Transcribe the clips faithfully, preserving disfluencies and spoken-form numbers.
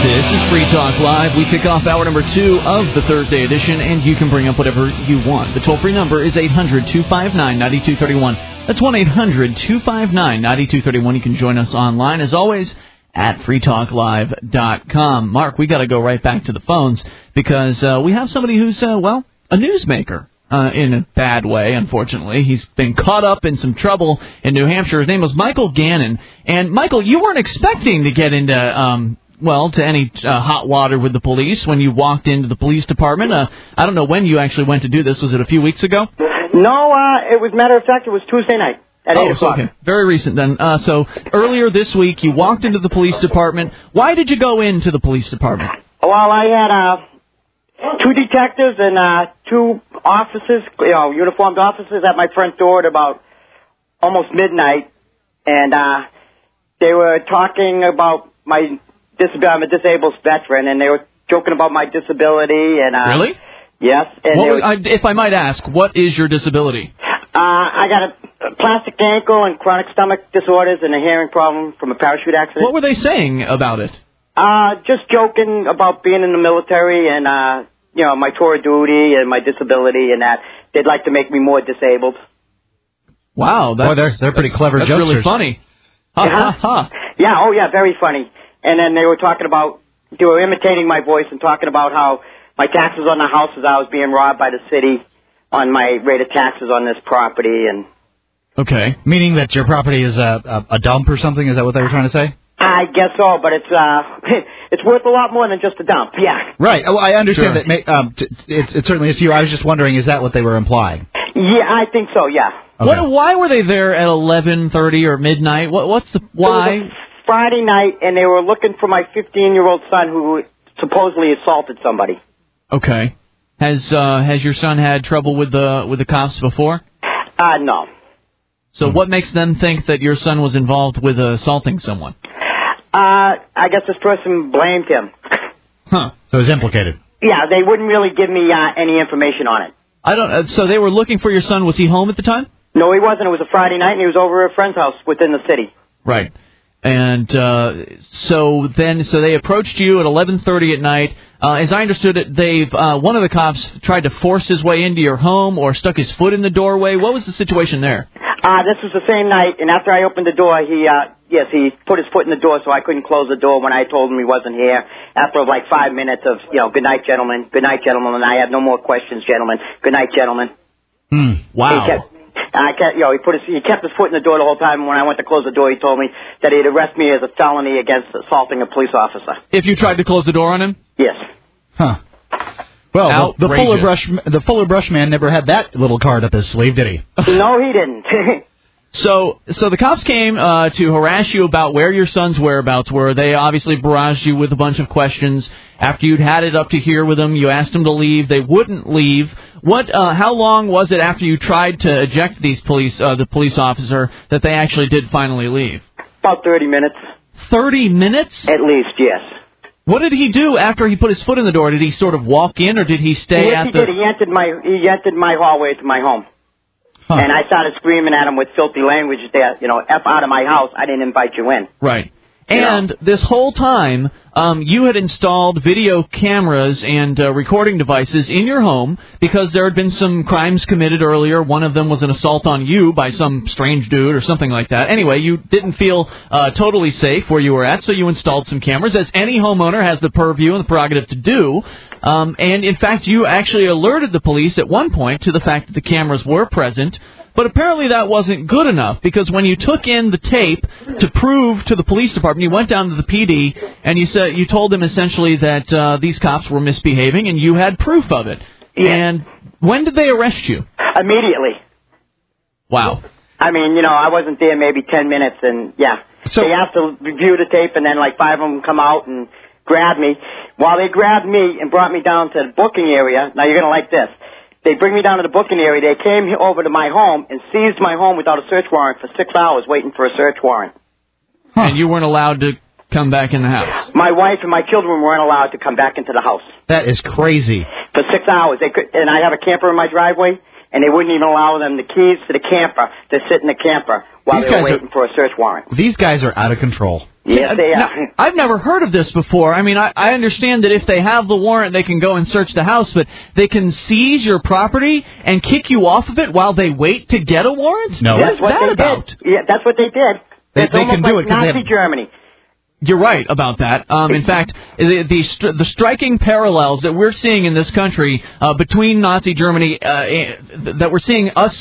This is Free Talk Live. We kick off hour number two of the Thursday edition, and you can bring up whatever you want. The toll-free number is eight hundred two five nine nine two three one. That's one eight hundred two five nine nine two three one. You can join us online, as always, at free talk live dot com. Mark, we got to go right back to the phones because uh, we have somebody who's, uh, well, a newsmaker. Uh, in a bad way, unfortunately. He's been caught up in some trouble in New Hampshire. His name was Michael Gannon. And, Michael, you weren't expecting to get into, um, well, to any uh, hot water with the police when you walked into the police department. Uh, I don't know when you actually went to do this. Was it a few weeks ago? No, uh, it was, matter of fact, it was Tuesday night at oh, eight o'clock. Okay. Very recent then. Uh, so, earlier this week, you walked into the police department. Why did you go into the police department? Well, I had, uh... Two detectives and uh, two officers, you know, uniformed officers at my front door at about almost midnight, and uh, they were talking about my disability. I'm a disabled veteran, and they were joking about my disability. And uh, really? Yes. And what, were, I, if I might ask, what is your disability? Uh, I got a, a plastic ankle and chronic stomach disorders and a hearing problem from a parachute accident. What were they saying about it? Uh, just joking about being in the military and, uh, you know, my tour of duty and my disability and that. They'd like to make me more disabled. Wow. That's, Boy, they're, they're pretty clever that's jokesters. That's really funny. Ha, yeah. ha, ha. Yeah, oh, yeah, very funny. And then they were talking about, they were imitating my voice and talking about how my taxes on the houses, I was being robbed by the city on my rate of taxes on this property. And okay. Meaning that your property is a, a, a dump or something? Is that what they were trying to say? I guess so, but it's uh, it's worth a lot more than just a dump, yeah. Right. Well, I understand sure. that um, t- it, it certainly is to you. I was just wondering, is that what they were implying? Yeah, I think so, yeah. Okay. What, why were they there at eleven thirty or midnight? What, what's the, why? It was a Friday night, and they were looking for my fifteen-year-old son who supposedly assaulted somebody. Okay. Has uh, has your son had trouble with the with the cops before? Uh, no. So what makes them think that your son was involved with uh, assaulting someone? Uh, I guess this person blamed him. Huh. So he's implicated. Yeah, they wouldn't really give me uh, any information on it. I don't. Uh, so they were looking for your son. Was he home at the time? No, he wasn't. It was a Friday night, and he was over at a friend's house within the city. Right. And uh, so then, so they approached you at eleven thirty at night. Uh, as I understood it, they've uh, one of the cops tried to force his way into your home or stuck his foot in the doorway. What was the situation there? Uh, this was the same night, and after I opened the door, he, uh, yes, he put his foot in the door, so I couldn't close the door when I told him he wasn't here. After like five minutes of, you know, good night, gentlemen, good night, gentlemen, and I have no more questions, gentlemen. Good night, gentlemen. Hmm. Wow. He kept, I kept, you know, he put his, he kept his foot in the door the whole time. And when I went to close the door, he told me that he'd arrest me as a felony against assaulting a police officer. If you tried to close the door on him? Yes. Huh. Well, the, the Outrageous. Fuller Brush the Fuller Brush man never had that little card up his sleeve, did he? No, he didn't. So, so the cops came uh, to harass you about where your son's whereabouts were. They obviously barraged you with a bunch of questions. After you'd had it up to here with them, you asked them to leave. They wouldn't leave. What? Uh, how long was it after you tried to eject these police, uh, the police officer, that they actually did finally leave? About thirty minutes. Thirty minutes? At least, yes. What did he do after he put his foot in the door? Did he sort of walk in, or did he stay yes, at he the... did. He entered my he entered my hallway to my home. Huh. And I started screaming at him with filthy language there, you know, F out of my house, I didn't invite you in. Right. And you know, this whole time, um, you had installed video cameras and uh, recording devices in your home because there had been some crimes committed earlier. One of them was an assault on you by some strange dude or something like that. Anyway, you didn't feel uh, totally safe where you were at, so you installed some cameras, as any homeowner has the purview and the prerogative to do. Um, and, in fact, you actually alerted the police at one point to the fact that the cameras were present. But apparently that wasn't good enough, because when you took in the tape to prove to the police department, you went down to the P D and you said you told them essentially that uh, these cops were misbehaving, and you had proof of it. Yeah. And when did they arrest you? Immediately. Wow. I mean, you know, I wasn't there maybe ten minutes, and yeah, so they have to review the tape, and then like five of them come out and grab me. While they grabbed me and brought me down to the booking area, now you're gonna like this. They bring me down to the booking area. They came over to my home and seized my home without a search warrant for six hours waiting for a search warrant. Huh. And you weren't allowed to come back in the house? My wife and my children weren't allowed to come back into the house. That is crazy. For six hours. They could, and I have a camper in my driveway, and they wouldn't even allow them the keys to the camper to sit in the camper while These they were guys waiting are, for a search warrant. These guys are out of control. Yes, they are. Now, I've never heard of this before. I mean, I, I understand that if they have the warrant, they can go and search the house, but they can seize your property and kick you off of it while they wait to get a warrant? No. That's What's what that they about? did. Yeah, that's what they did. They, It's they almost can do like it because Nazi they have... Germany. You're right about that. Um, in fact, the the, stri- the striking parallels that we're seeing in this country uh, between Nazi Germany, uh, that we're seeing us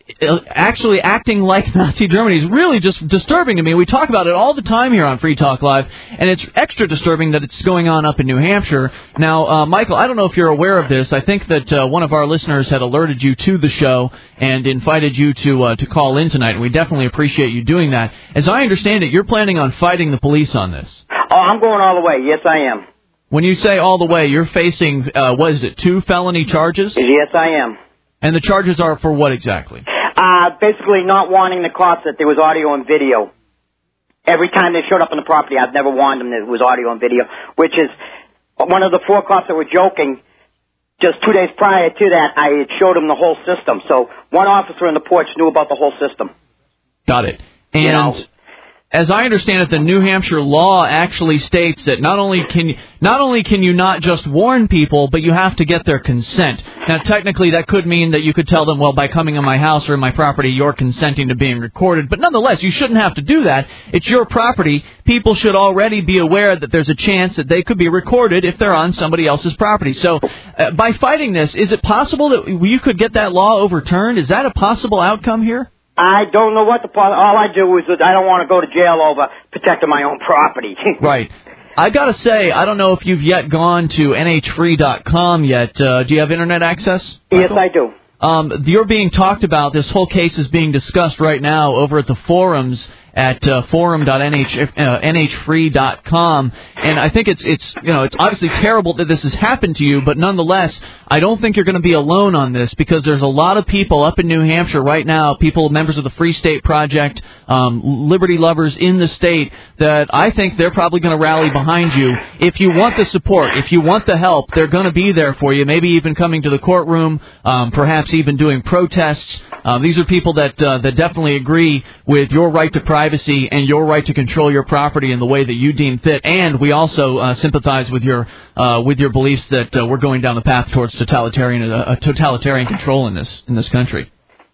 actually acting like Nazi Germany is really just disturbing to me. We talk about it all the time here on Free Talk Live, and it's extra disturbing that it's going on up in New Hampshire. Now, uh, Michael, I don't know if you're aware of this. I think that uh, one of our listeners had alerted you to the show and invited you to uh, to call in tonight, and we definitely appreciate you doing that. As I understand it, you're planning on fighting the police on this. Oh, I'm going all the way. Yes, I am. When you say all the way, you're facing, uh, what is it, two felony charges? Yes, I am. And the charges are for what exactly? Uh, basically not warning the cops that there was audio and video. Every time they showed up on the property, I've never warned them that it was audio and video, which is one of the four cops that were joking. Just two days prior to that, I had showed them the whole system. So one officer on the porch knew about the whole system. Got it. And You know, as I understand it, the New Hampshire law actually states that not only can you, not only can you not just warn people, but you have to get their consent. Now, technically, that could mean that you could tell them, well, by coming on my house or in my property, you're consenting to being recorded. But nonetheless, you shouldn't have to do that. It's your property. People should already be aware that there's a chance that they could be recorded if they're on somebody else's property. So uh, by fighting this, is it possible that you could get that law overturned? Is that a possible outcome here? I don't know what the part. All I do is that I don't want to go to jail over protecting my own property. Right. I gotta say, I don't know if you've yet gone to N H free dot com yet. Uh, do you have internet access? Yes, I do. Um, you're being talked about. This whole case is being discussed right now over at the forums at uh, forum dot N H free dot com, and I think it's it's you know it's obviously terrible that this has happened to you, but nonetheless, I don't think you're going to be alone on this because there's a lot of people up in New Hampshire right now, people members of the Free State Project, um, liberty lovers in the state, that I think they're probably going to rally behind you. If you want the support, if you want the help, they're going to be there for you. Maybe even coming to the courtroom, um, perhaps even doing protests. Uh, these are people that uh, that definitely agree with your right to privacy and your right to control your property in the way that you deem fit. And we also uh, sympathize with your uh, with your beliefs that uh, we're going down the path towards totalitarian uh, totalitarian control in this in this country.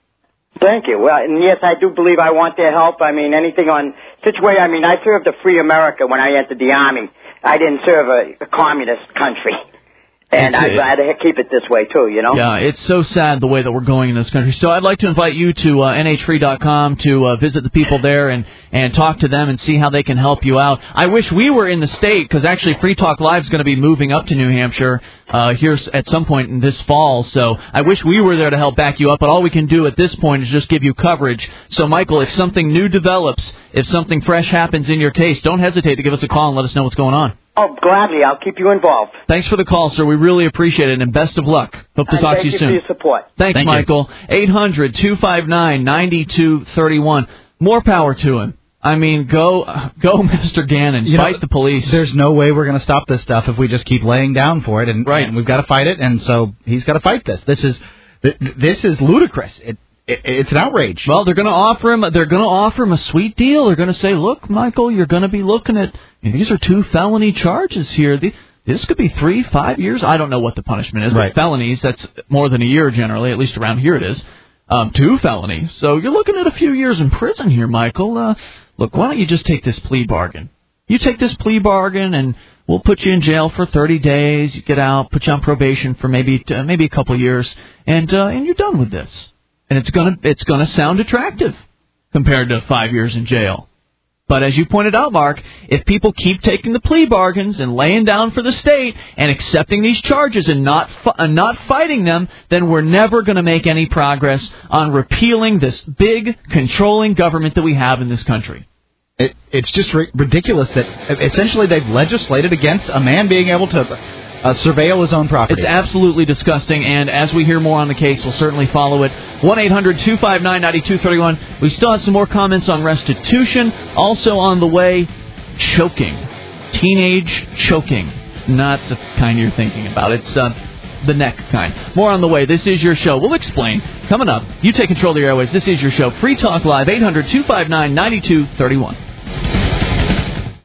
Thank you. Well, and yes, I do believe I want their help. I mean, anything on situation. I mean, I served a free America when I entered the Army. I didn't serve a, a communist country. And I'd rather keep it this way, too, you know? Yeah, it's so sad the way that we're going in this country. So I'd like to invite you to uh, N H free dot com to uh, visit the people there and, and talk to them and see how they can help you out. I wish we were in the state, because actually Free Talk Live is going to be moving up to New Hampshire uh, here at some point in this fall. So I wish we were there to help back you up, but all we can do at this point is just give you coverage. So, Michael, if something new develops, if something fresh happens in your case, don't hesitate to give us a call and let us know what's going on. Oh, gladly. I'll keep you involved. Thanks for the call, sir. We really appreciate it, and best of luck. Hope to and talk to you soon. soon. Thank you for your support. Thanks, Thank Michael. eight hundred two five nine nine two three one. More power to him. I mean, go, go, Mister Gannon. You Fight know, the police. There's no way we're going to stop this stuff if we just keep laying down for it, and, right. and we've got to fight it, and so he's got to fight this. This is this is ludicrous. It, it it's an outrage. Well, they're going to offer him. They're going to offer him a sweet deal. They're going to say, "Look, Michael, you're going to be looking at these are two felony charges here. This could be three, five years. I don't know what the punishment is, right. but felonies, that's more than a year generally. At least around here it is. Um, two felonies. So you're looking at a few years in prison here, Michael. Uh, look, why don't you just take this plea bargain? You take this plea bargain, and we'll put you in jail for thirty days. You get out, put you on probation for maybe uh, maybe a couple years, and uh, and you're done with this. And it's gonna it's gonna sound attractive compared to five years in jail. But as you pointed out, Mark, if people keep taking the plea bargains and laying down for the state and accepting these charges and not uh, not fighting them, then we're never going to make any progress on repealing this big, controlling government that we have in this country. It, it's just ri- ridiculous that essentially they've legislated against a man being able to uh, surveil his own property. It's absolutely disgusting, and as we hear more on the case, we'll certainly follow it. one eight hundred two five nine nine two three one. We still have some more comments on restitution. Also on the way, choking. Teenage choking. Not the kind you're thinking about. It's uh, the neck kind. More on the way. This is your show. We'll explain. Coming up, you take control of the airways. This is your show. Free Talk Live, eight hundred two five nine nine two three one.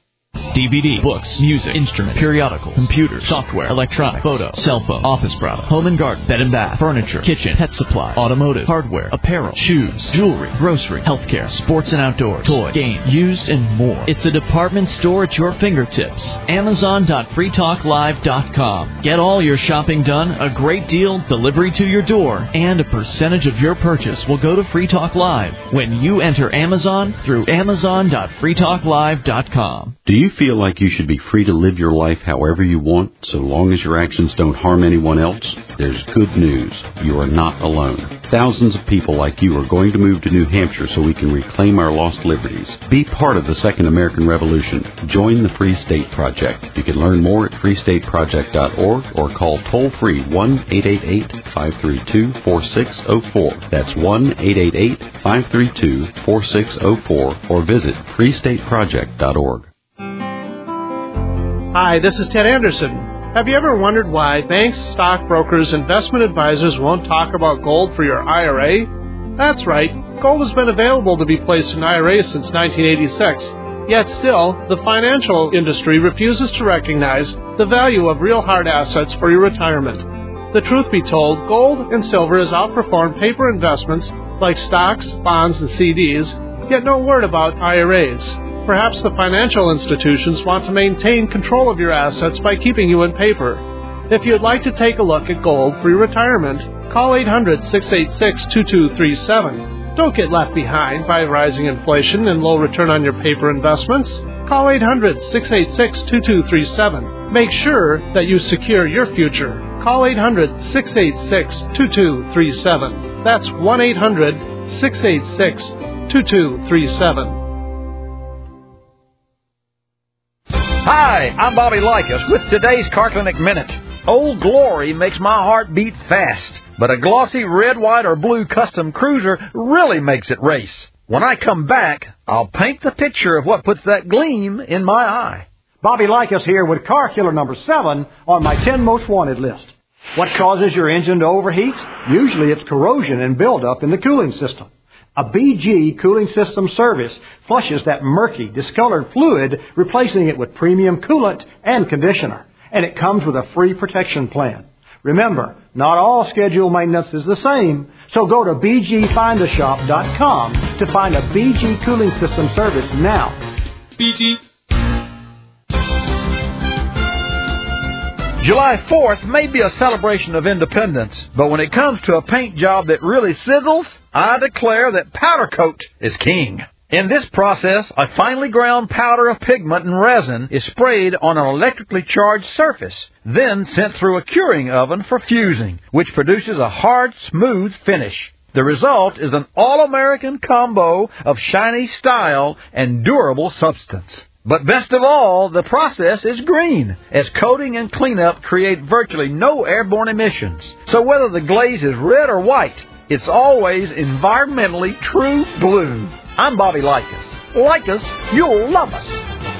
D V D, books, music, instruments, periodicals, computers, software, electronic, photo, cell phone, office product, home and garden, bed and bath, furniture, kitchen, pet supply, automotive, hardware, apparel, shoes, jewelry, grocery, healthcare, sports and outdoors, toys, games, used, and more. It's a department store at your fingertips. Amazon dot free talk live dot com. Get all your shopping done, a great deal, delivery to your door, and a percentage of your purchase will go to Free Talk Live when you enter Amazon through Amazon dot free talk live dot com. Do you feel like you should be free to live your life however you want, so long as your actions don't harm anyone else? There's good news. You are not alone. Thousands of people like you are going to move to New Hampshire so we can reclaim our lost liberties. Be part of the Second American Revolution. Join the Free State Project. You can learn more at free state project dot org or call toll-free one eight eight eight, five three two, four six zero four. That's one eight eight eight, five three two, four six zero four or visit free state project dot org. Hi, this is Ted Anderson. Have you ever wondered why banks, stockbrokers, investment advisors won't talk about gold for your I R A? That's right. Gold has been available to be placed in I R As since nineteen eighty-six. Yet still, the financial industry refuses to recognize the value of real hard assets for your retirement. The truth be told, gold and silver has outperformed paper investments like stocks, bonds, and C Ds, yet no word about I R As. Perhaps the financial institutions want to maintain control of your assets by keeping you in paper. If you'd like to take a look at gold for your retirement, call eight hundred, six eight six, two two three seven. Don't get left behind by rising inflation and low return on your paper investments. Call eight hundred, six eight six, two two three seven. Make sure that you secure your future. Call eight hundred, six eight six, two two three seven. That's one eight hundred, six eight six, two two three seven. Hi, I'm Bobby Likas with today's Car Clinic Minute. Old Glory makes my heart beat fast, but a glossy red, white, or blue custom cruiser really makes it race. When I come back, I'll paint the picture of what puts that gleam in my eye. Bobby Likas here with Car Killer number seven on my ten most wanted list. What causes your engine to overheat? Usually it's corrosion and buildup in the cooling system. A B G cooling system service flushes that murky, discolored fluid, replacing it with premium coolant and conditioner. And it comes with a free protection plan. Remember, not all scheduled maintenance is the same, so go to b g find a shop dot com to find a B G cooling system service now. B G. July fourth may be a celebration of independence, but when it comes to a paint job that really sizzles, I declare that powder coat is king. In this process, a finely ground powder of pigment and resin is sprayed on an electrically charged surface, then sent through a curing oven for fusing, which produces a hard, smooth finish. The result is an all-American combo of shiny style and durable substance. But best of all, the process is green, as coating and cleanup create virtually no airborne emissions. So whether the glaze is red or white, it's always environmentally true blue. I'm Bobby Likas. Like us, you'll love us.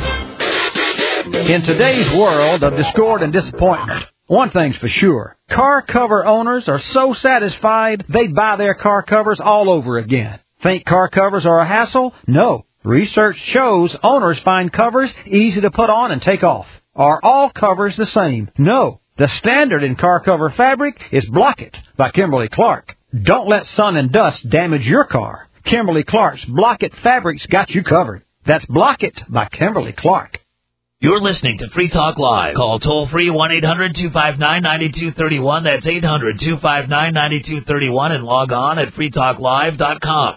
In today's world of discord and disappointment, one thing's for sure. Car cover owners are so satisfied they'd buy their car covers all over again. Think car covers are a hassle? No. Research shows owners find covers easy to put on and take off. Are all covers the same? No. The standard in car cover fabric is Block-It by Kimberly-Clark. Don't let sun and dust damage your car. Kimberly-Clark's Block-It fabrics got you covered. That's Block-It by Kimberly-Clark. You're listening to Free Talk Live. Call toll-free one eight hundred two five nine nine two three one. That's eight hundred two five nine nine two three one and log on at free talk live dot com.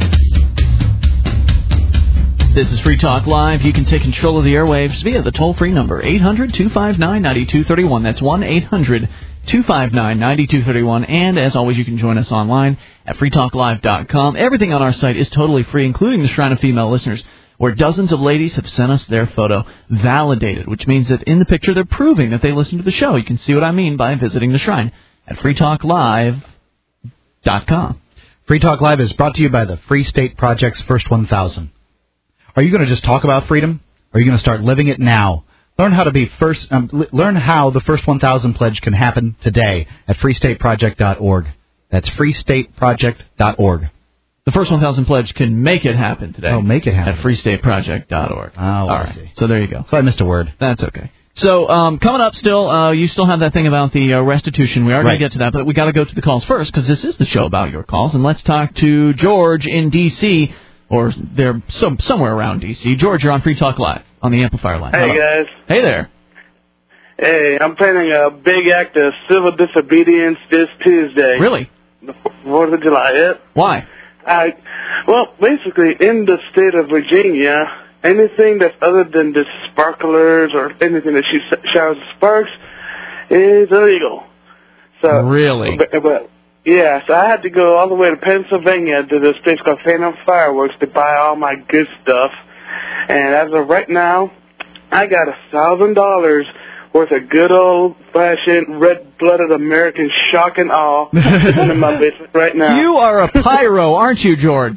This is Free Talk Live. You can take control of the airwaves via the toll-free number, eight hundred two five nine nine two three one. That's one eight hundred two five nine nine two three one. And, as always, you can join us online at free talk live dot com. Everything on our site is totally free, including the Shrine of Female Listeners, where dozens of ladies have sent us their photo validated, which means that in the picture they're proving that they listen to the show. You can see what I mean by visiting the Shrine at free talk live dot com. Free Talk Live is brought to you by the Free State Project's First one thousand. Are you going to just talk about freedom? Or are you going to start living it now? Learn how to be first. Um, l- learn how the First one thousand pledge can happen today at free state project dot org. That's free state project dot org. The First one thousand Pledge can make it happen today. Oh, make it happen. At free state project dot org. Oh, All I right. see. So there you go. So I missed a word. That's okay. So um, coming up still, uh, you still have that thing about the uh, restitution. We are Right. going to get to that, but we got to go to the calls first because this is the show about your calls. And let's talk to George in D C, or they're some, somewhere around D C. George, you're on Free Talk Live on the Amplifier line. Hey, Hello. guys. Hey there. Hey, I'm planning a big act of civil disobedience this Tuesday. Really? The fourth of July, yeah. Why? I, well, basically, in the state of Virginia, anything that's other than the sparklers or anything that shoots, showers sparks is illegal. So Really? But, but yeah, so I had to go all the way to Pennsylvania to this place called Phantom Fireworks to buy all my good stuff. And as of right now, I got a thousand dollars worth of good old-fashioned red-blooded American shock and awe in my basement right now. You are a pyro, aren't you, George?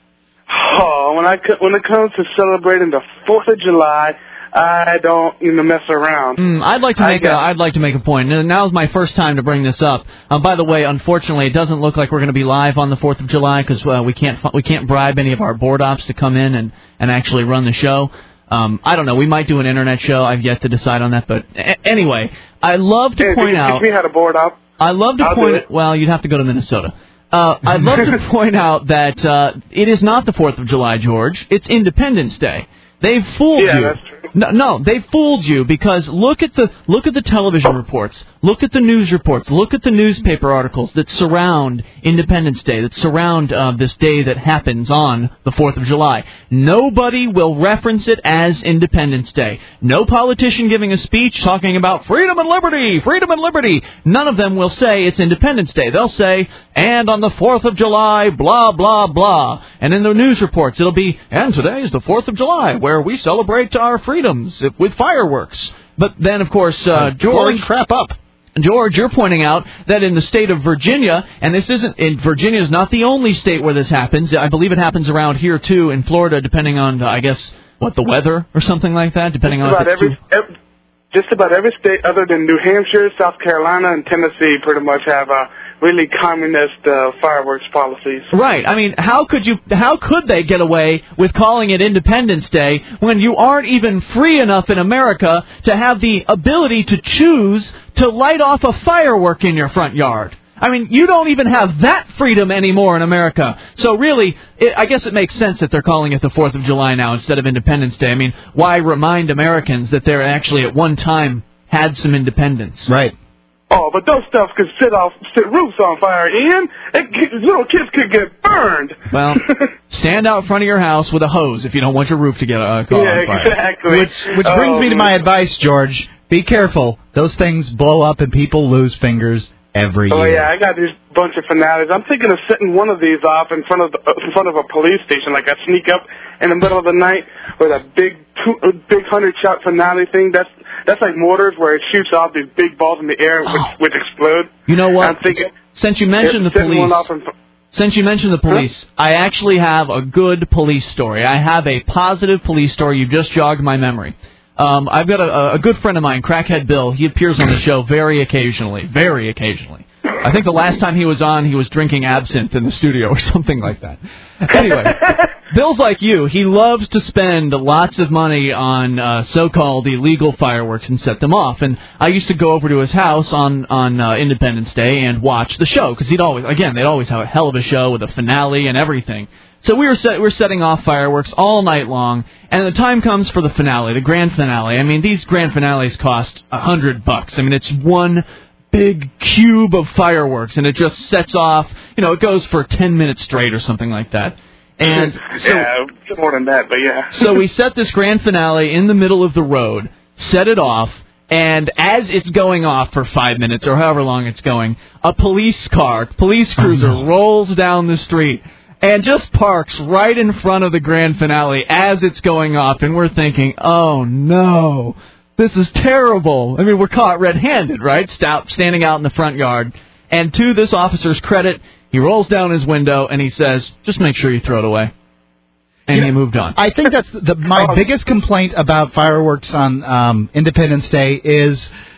Oh, when I co- when it comes to celebrating the Fourth of July, I don't even mess around. Mm, I'd like to I make a, got- I'd like to make a point. And now's my first time to bring this up. Um, by the way, unfortunately, it doesn't look like we're going to be live on the Fourth of July because uh, we can't we can't bribe any of our board ops to come in and, and actually run the show. Um, I don't know. We might do an internet show. I've yet to decide on that. But a- anyway, I love to Hey, point if you out. teach me how to board up. I love to I'll point. do it. Well, you'd have to go to Minnesota. Uh, I'd love to point out that uh, it is not the Fourth of July, George. It's Independence Day. They've fooled Yeah, you. that's true. No, no, they fooled you because look at the look at the television reports, look at the news reports, look at the newspaper articles that surround Independence Day, that surround uh, this day that happens on the Fourth of July. Nobody will reference it as Independence Day. No politician giving a speech talking about freedom and liberty, freedom and liberty. None of them will say it's Independence Day. They'll say, and on the Fourth of July, blah blah blah. And in the news reports, it'll be, and today is the Fourth of July, where we celebrate our freedoms with fireworks. But then, of course, uh, George, crap up. George, you're pointing out that in the state of Virginia, and this isn't, in Virginia is not the only state where this happens. I believe it happens around here too, in Florida, depending on, uh, I guess, what the weather or something like that, depending Just on about if it's every, too... ev just about every state other than New Hampshire, South Carolina, and Tennessee pretty much have uh, really communist uh, fireworks policies. Right. I mean, how could you? How could they get away with calling it Independence Day when you aren't even free enough in America to have the ability to choose to light off a firework in your front yard? I mean, you don't even have that freedom anymore in America. So really, it, I guess it makes sense that they're calling it the Fourth of July now instead of Independence Day. I mean, why remind Americans that they actually at one time had some independence? Right. Oh, but those stuff could set off set roofs on fire, Ian. It, little kids could get burned. Well, stand out in front of your house with a hose if you don't want your roof to get uh, caught yeah, on fire. exactly. Which, which brings Oh, me to my advice, George. Be careful. Those things blow up and people lose fingers every Oh year. yeah, I got this bunch of finales. I'm thinking of setting one of these off in front of the, in front of a police station. Like I sneak up in the middle of the night with a big two, a big hundred shot finale thing. That's that's like mortars where it shoots off these big balls in the air which, Oh. which explode. You know what? I'm thinking, Since you mentioned the setting police, one off in, since you mentioned the police, I actually have a good police story. I have a positive police story. You just jogged my memory. Um, I've got a, a good friend of mine, Crackhead Bill. He appears on the show very occasionally, very occasionally. I think the last time he was on, he was drinking absinthe in the studio or something like that. Anyway, Bill's like you. He loves to spend lots of money on uh, so-called illegal fireworks and set them off. And I used to go over to his house on on uh, Independence Day and watch the show because he'd always, again, they'd always have a hell of a show with a finale and everything. So we were set, we're setting off fireworks all night long, and the time comes for the finale, the grand finale. I mean, these grand finales cost a hundred bucks. I mean, it's one big cube of fireworks, and it just sets off. You know, it goes for ten minutes straight or something like that. And so, yeah, more than that, but yeah. so we set this grand finale in the middle of the road, set it off. And as it's going off for five minutes or however long it's going, a police car, police cruiser, Oh, no. rolls down the street and just parks right in front of the grand finale as it's going off. And we're thinking, oh, no, this is terrible. I mean, we're caught red-handed, right? Stop, standing out in the front yard. And to this officer's credit, he rolls down his window and he says, just make sure you throw it away. And You he know, moved on. I think that's the, my Oh. biggest complaint about fireworks on um, Independence Day is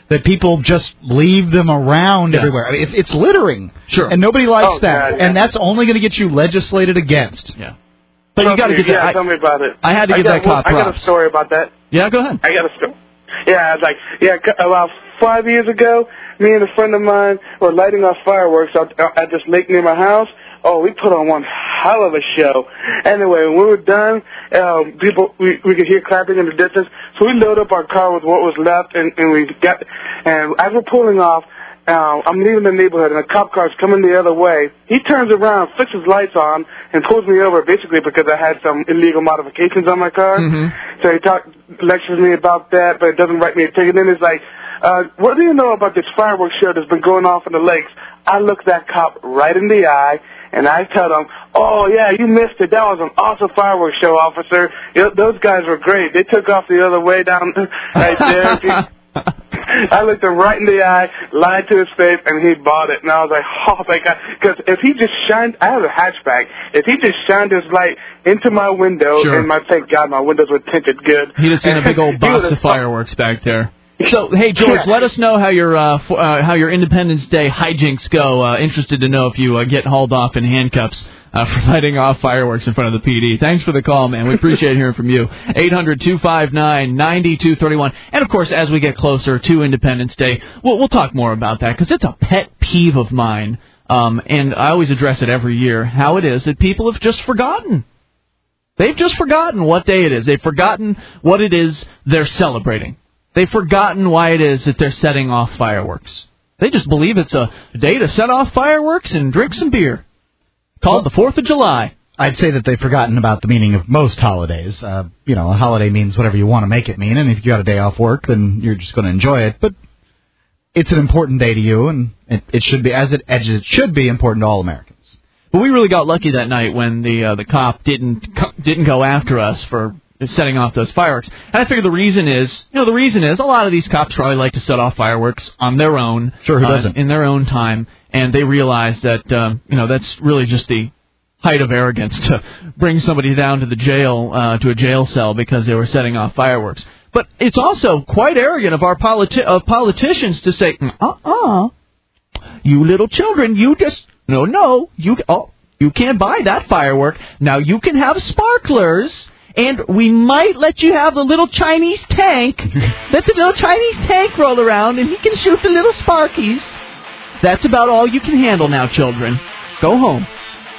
that people just leave them around yeah. everywhere. I mean, it's, it's littering. Sure. And nobody likes oh, that. God, yeah. And that's only going to get you legislated against. Yeah. But you got to get yeah, that. tell me about it. I had to I give got, that cop I props. got a story about that. Yeah, go ahead. I got a story. Yeah, it's like, yeah, about five years ago, me and a friend of mine were lighting off fireworks at, at this lake near my house. Oh, we put on one hell of a show. Anyway, when we were done, um, people we, we could hear clapping in the distance. So we loaded up our car with what was left, and, and we got. And as we're pulling off, uh, I'm leaving the neighborhood, and a cop car's coming the other way. He turns around, fixes lights on, and pulls me over basically because I had some illegal modifications on my car. Mm-hmm. So he talk, lectures me about that, but it doesn't write me a ticket. Then it's like, uh, what do you know about this fireworks show that's been going off in the lakes? I look that cop right in the eye, and I tell them, oh, yeah, you missed it. That was an awesome fireworks show, officer. You know, those guys were great. They took off the other way down right there. I looked him right in the eye, lied to his face, and he bought it. And I was like, oh, my God. Because if he just shined, I have a hatchback. If he just shined his light into my window, sure. and my, thank God my windows were tinted good. He'd have seen a big old box of fireworks back there. So, hey, George, yeah. let us know how your uh, f- uh, how your Independence Day hijinks go. Uh, interested to know if you uh, get hauled off in handcuffs uh, for lighting off fireworks in front of the P D. Thanks for the call, man. We appreciate hearing from you. eight hundred two five nine nine two three one. And, of course, as we get closer to Independence Day, we'll, we'll talk more about that because it's a pet peeve of mine, um, and I always address it every year, how it is that people have just forgotten. They've just forgotten what day it is. They've forgotten what it is they're celebrating. They've forgotten why it is that they're setting off fireworks. They just believe it's a day to set off fireworks and drink some beer. Called the fourth of July. I'd say that they've forgotten about the meaning of most holidays. Uh, you know, a holiday means whatever you want to make it mean, and if you got a day off work, then you're just going to enjoy it. But it's an important day to you, and it, it should be, as it, as it should be, important to all Americans. But we really got lucky that night when the uh, the cop didn't didn't go after us for setting off those fireworks. And I figure the reason is, you know, the reason is a lot of these cops probably like to set off fireworks on their own. Sure, who doesn't? Uh, in their own time. And they realize that, um, you know, that's really just the height of arrogance to bring somebody down to the jail, uh, to a jail cell because they were setting off fireworks. But it's also quite arrogant of our politi- of politicians to say, uh-uh, you little children, you just, no, no, you, oh, you can't buy that firework. Now you can have sparklers. And we might let you have the little Chinese tank. Let the little Chinese tank roll around, and he can shoot the little sparkies. That's about all you can handle now, children. Go home.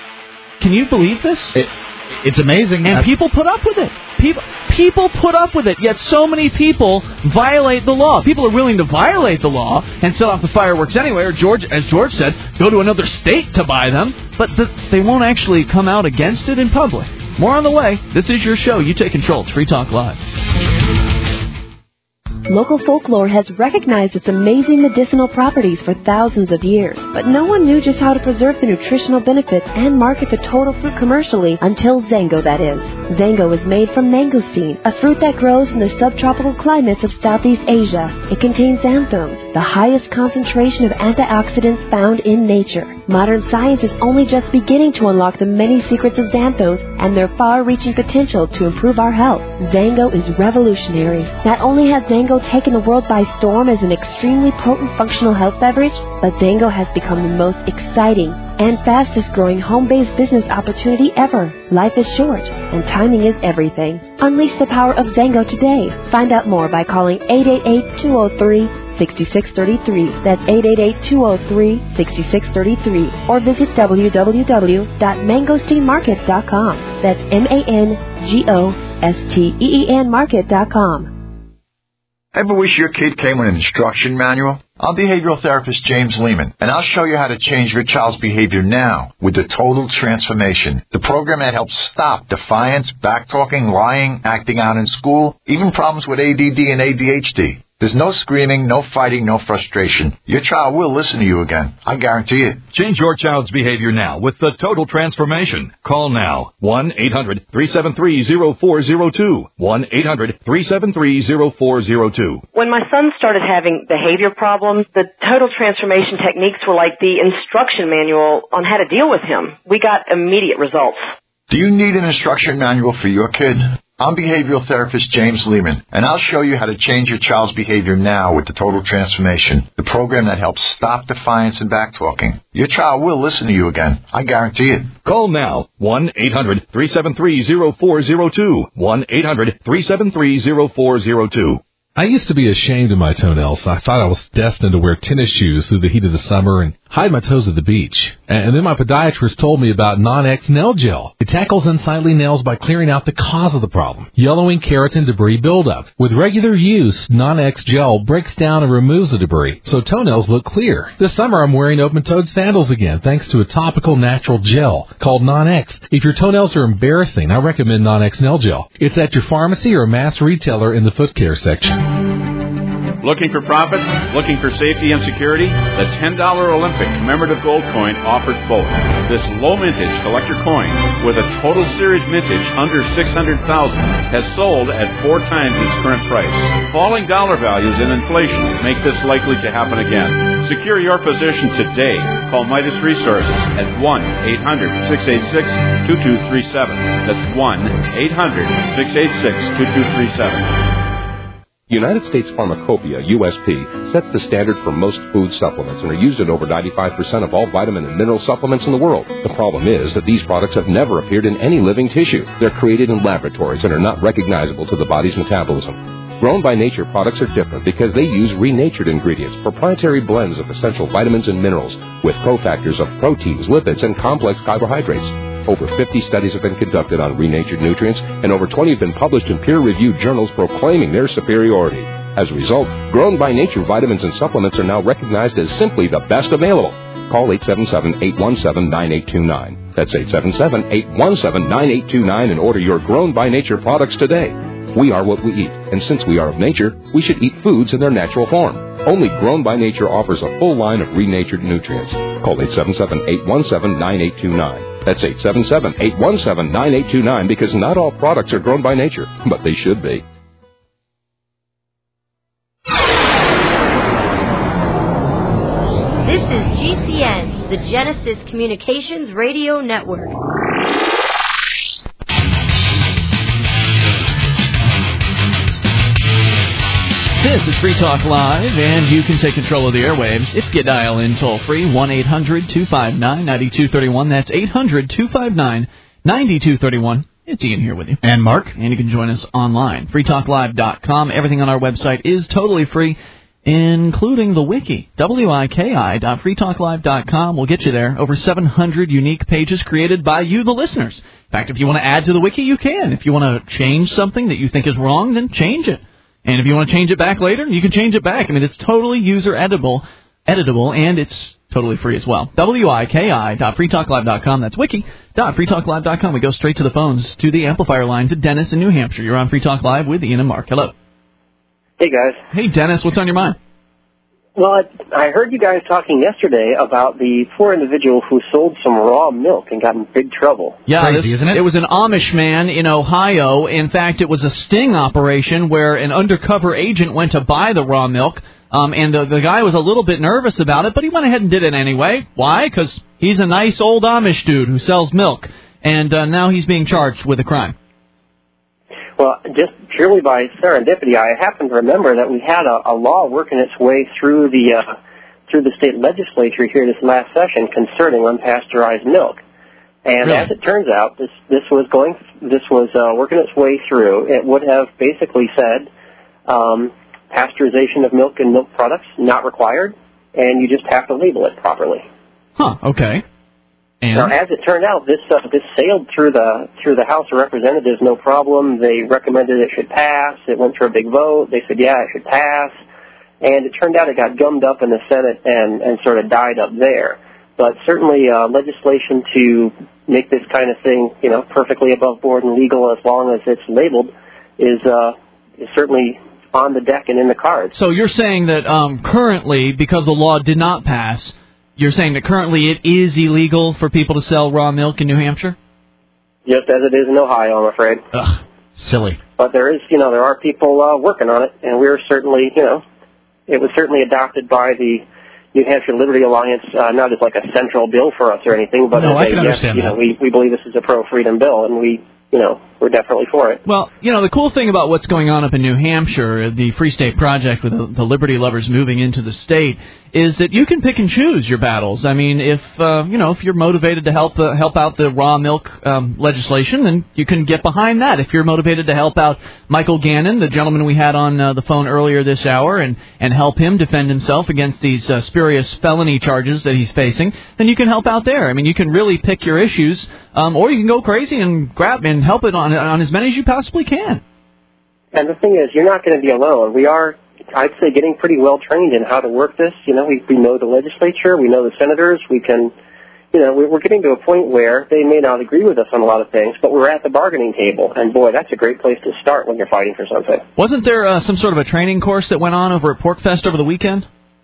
Can you believe this? It, it's amazing. And That's... people put up with it. People, people put up with it, yet so many people violate the law. People are willing to violate the law and set off the fireworks anyway, or George, as George said, go to another state to buy them, but the, they won't actually come out against it in public. More on the way. This is your show. You take control. It's Free Talk Live. Local folklore has recognized its amazing medicinal properties for thousands of years, but no one knew just how to preserve the nutritional benefits and market the total fruit commercially until Zango, that is. Zango is made from mangosteen, a fruit that grows in the subtropical climates of Southeast Asia. It contains xanthones, the highest concentration of antioxidants found in nature. Modern science is only just beginning to unlock the many secrets of xanthones and their far-reaching potential to improve our health. Zango is revolutionary. Not only has Zango taken the world by storm as an extremely potent functional health beverage, but Zango has become the most exciting and fastest-growing home-based business opportunity ever. Life is short, and timing is everything. Unleash the power of Zango today. Find out more by calling eight eight eight, two oh three, six six three three. That's eight eight eight, two oh three, six six three three. Or visit w w w dot mangosteen market dot com. That's M A N G O S T E E N market dot com. Ever wish your kid came with an instruction manual? I'm behavioral therapist James Lehman, and I'll show you how to change your child's behavior now with the Total Transformation, the program that helps stop defiance, backtalking, lying, acting out in school, even problems with A D D and A D H D. There's no screaming, no fighting, no frustration. Your child will listen to you again. I guarantee it. Change your child's behavior now with the Total Transformation. Call now. one eight hundred three seven three oh four oh two. one eight hundred three seven three oh four oh two. When my son started having behavior problems, the Total Transformation techniques were like the instruction manual on how to deal with him. We got immediate results. Do you need an instruction manual for your kid? I'm behavioral therapist James Lehman, and I'll show you how to change your child's behavior now with the Total Transformation, the program that helps stop defiance and backtalking. Your child will listen to you again. I guarantee it. Call now, one eight hundred three seven three zero four zero two, one eight hundred three seven three zero four zero two. I used to be ashamed of my toenails. I thought I was destined to wear tennis shoes through the heat of the summer and hide my toes at the beach. And then my podiatrist told me about Non-X Nail Gel. It tackles unsightly nails by clearing out the cause of the problem, yellowing, keratin, debris buildup. With regular use, Non-X Gel breaks down and removes the debris, so toenails look clear. This summer I'm wearing open-toed sandals again, thanks to a topical natural gel called Non-X. If your toenails are embarrassing, I recommend Non-X Nail Gel. It's at your pharmacy or mass retailer in the foot care section. Looking for profits? Looking for safety and security? The ten dollar Olympic commemorative gold coin offers both. This low mintage collector coin with a total series mintage under six hundred thousand dollars has sold at four times its current price. Falling dollar values and inflation make this likely to happen again. Secure your position today. Call Midas Resources at one eight hundred six eight six two two three seven. That's one eight hundred six eight six two two three seven. United States Pharmacopoeia, U S P, sets the standard for most food supplements and are used in over ninety-five percent of all vitamin and mineral supplements in the world. The problem is that these products have never appeared in any living tissue. They're created in laboratories and are not recognizable to the body's metabolism. Grown by Nature products are different because they use renatured ingredients, proprietary blends of essential vitamins and minerals, with cofactors of proteins, lipids, and complex carbohydrates. Over fifty studies have been conducted on renatured nutrients, and over twenty have been published in peer-reviewed journals proclaiming their superiority. As a result, Grown by Nature vitamins and supplements are now recognized as simply the best available. Call eight seven seven, eight one seven, nine eight two nine. That's eight seven seven, eight one seven, nine eight two nine and order your Grown by Nature products today. We are what we eat, and since we are of nature, we should eat foods in their natural form. Only Grown by Nature offers a full line of renatured nutrients. Call eight seven seven, eight one seven, nine eight two nine. That's eight seven seven, eight one seven, nine eight two nine because not all products are grown by nature, but they should be. This is G C N, the Genesis Communications Radio Network. This is Free Talk Live, and you can take control of the airwaves if you dial in toll-free, one eight hundred two five nine nine two three one. That's eight hundred two five nine nine two three one. It's Ian here with you. And Mark. And you can join us online, free talk live dot com. Everything on our website is totally free, including the wiki, wiki dot free talk live dot com. We'll get you there. Over seven hundred unique pages created by you, the listeners. In fact, if you want to add to the wiki, you can. If you want to change something that you think is wrong, then change it. And if you want to change it back later, you can change it back. I mean, it's totally user editable, editable, and it's totally free as well. wiki dot free talk live dot com. That's wiki dot free talk live dot com. We go straight to the phones, to the amplifier line, to Dennis in New Hampshire. You're on Free Talk Live with Ian and Mark. Hello. Hey, guys. Hey, Dennis. What's on your mind? Well, I, I heard you guys talking yesterday about the poor individual who sold some raw milk and got in big trouble. Yeah, Crazy, this, isn't it? It was an Amish man in Ohio. In fact, it was a sting operation where an undercover agent went to buy the raw milk, um, and the, the guy was a little bit nervous about it, but he went ahead and did it anyway. Why? Because he's a nice old Amish dude who sells milk, and uh, now he's being charged with a crime. Well, just purely by serendipity, I happen to remember that we had a, a law working its way through the uh, through the state legislature here this last session concerning unpasteurized milk. And Really? as it turns out, this this was going this was uh, working its way through. It would have basically said um, pasteurization of milk and milk products not required, and you just have to label it properly. Huh? Okay. And Now, as it turned out, this uh, this sailed through the through the House of Representatives, no problem. They recommended it should pass. It went through a big vote. They said, yeah, it should pass. And it turned out it got gummed up in the Senate and, and sort of died up there. But certainly uh, legislation to make this kind of thing, you know, perfectly above board and legal as long as it's labeled is, uh, is certainly on the deck and in the cards. So you're saying that um, currently, because the law did not pass, you're saying that currently it is illegal for people to sell raw milk in New Hampshire? Just as it is in Ohio, I'm afraid. Ugh, silly. But there is, you know, there are people uh, working on it, and we're certainly, you know, it was certainly adopted by the New Hampshire Liberty Alliance, uh, not as like a central bill for us or anything, but No, as I a, can yes, understand you that. know, we, we believe this is a pro-freedom bill, and we, you know, we're definitely for it. Well, you know, the cool thing about what's going on up in New Hampshire, the Free State Project with the, the Liberty Lovers moving into the state, is that you can pick and choose your battles. I mean, if, uh, you know, if you're motivated to help uh, help out the raw milk um, legislation, then you can get behind that. If you're motivated to help out Michael Gannon, the gentleman we had on uh, the phone earlier this hour, and, and help him defend himself against these uh, spurious felony charges that he's facing, then you can help out there. I mean, you can really pick your issues, um, or you can go crazy and grab and help it on, on as many as you possibly can. And the thing is, you're not going to be alone. We are, I'd say, getting pretty well trained in how to work this. You know, we, we know the legislature, we know the senators, we can, you know, we're getting to a point where they may not agree with us on a lot of things, but we're at the bargaining table. And boy, that's a great place to start when you're fighting for something. Wasn't there uh, some sort of a training course that went on over at PorcFest over the weekend?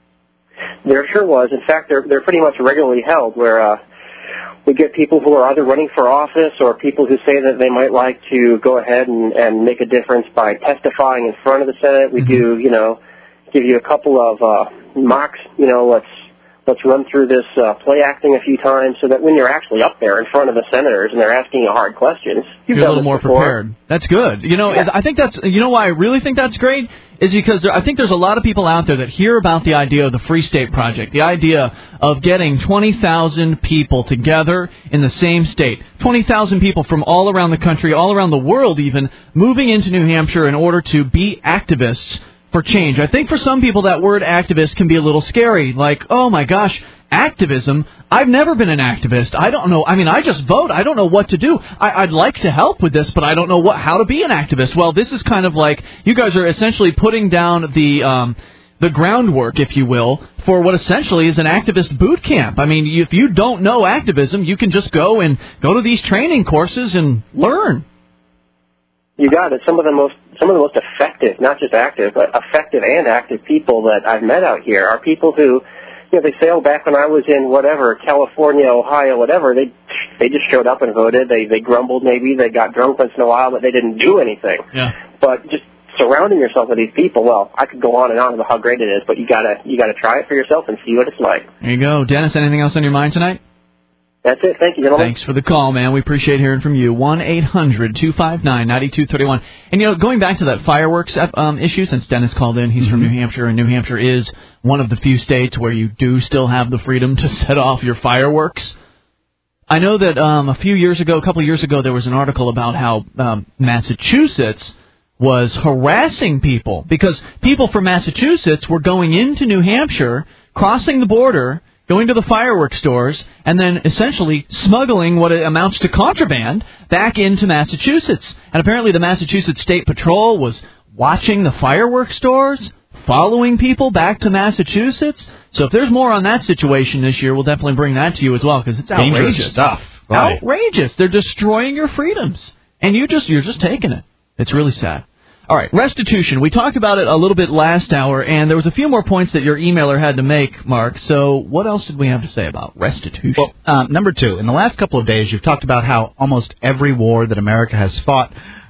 There sure was. In fact, they're, they're pretty much regularly held where, uh, we get people who are either running for office or people who say that they might like to go ahead and, and make a difference by testifying in front of the Senate. We mm-hmm. do, you know, give you a couple of uh, mocks, you know, let's let's run through this uh, play acting a few times so that when you're actually up there in front of the senators and they're asking you hard questions, you've you're done a little more before. prepared. That's good. You know, yeah. I think that's, you know why I really think that's great? Is because there, I think there's a lot of people out there that hear about the idea of the Free State Project, the idea of getting twenty thousand people together in the same state, twenty thousand people from all around the country, all around the world even, moving into New Hampshire in order to be activists for change. I think for some people that word activist can be a little scary, like, oh my gosh, activism? I've never been an activist. I don't know. I mean, I just vote. I don't know what to do. I, I'd like to help with this, but I don't know what how to be an activist. Well, this is kind of like you guys are essentially putting down the um, the groundwork, if you will, for what essentially is an activist boot camp. I mean, if you don't know activism, you can just go and go to these training courses and learn. You got it. Some of the most some of the most effective, not just active, but effective and active people that I've met out here are people who, you know, they say, oh, back when I was in whatever, California, Ohio, whatever, they they just showed up and voted. They they grumbled maybe, they got drunk once in a while, but they didn't do anything. Yeah. But just surrounding yourself with these people, well, I could go on and on about how great it is, but you gotta you gotta try it for yourself and see what it's like. There you go. Dennis, anything else on your mind tonight? That's it. Thank you, gentlemen. Thanks for the call, man. We appreciate hearing from you. one eight hundred two five nine nine two three one. And, you know, going back to that fireworks um, issue, since Dennis called in, he's mm-hmm. from New Hampshire, and New Hampshire is one of the few states where you do still have the freedom to set off your fireworks. I know that um, a few years ago, a couple of years ago, there was an article about how um, Massachusetts was harassing people because people from Massachusetts were going into New Hampshire, crossing the border, going to the fireworks stores, and then essentially smuggling what amounts to contraband back into Massachusetts. And apparently the Massachusetts State Patrol was watching the fireworks stores, following people back to Massachusetts. So if there's more on that situation this year, we'll definitely bring that to you as well, because it's outrageous. Dangerous stuff. Right. Outrageous. They're destroying your freedoms. And you just, you're just taking it. It's really sad. All right, restitution. We talked about it a little bit last hour, and there was a few more points that your emailer had to make, Mark. So what else did we have to say about restitution? Well, uh, number two, in the last couple of days, you've talked about how almost every war that America has fought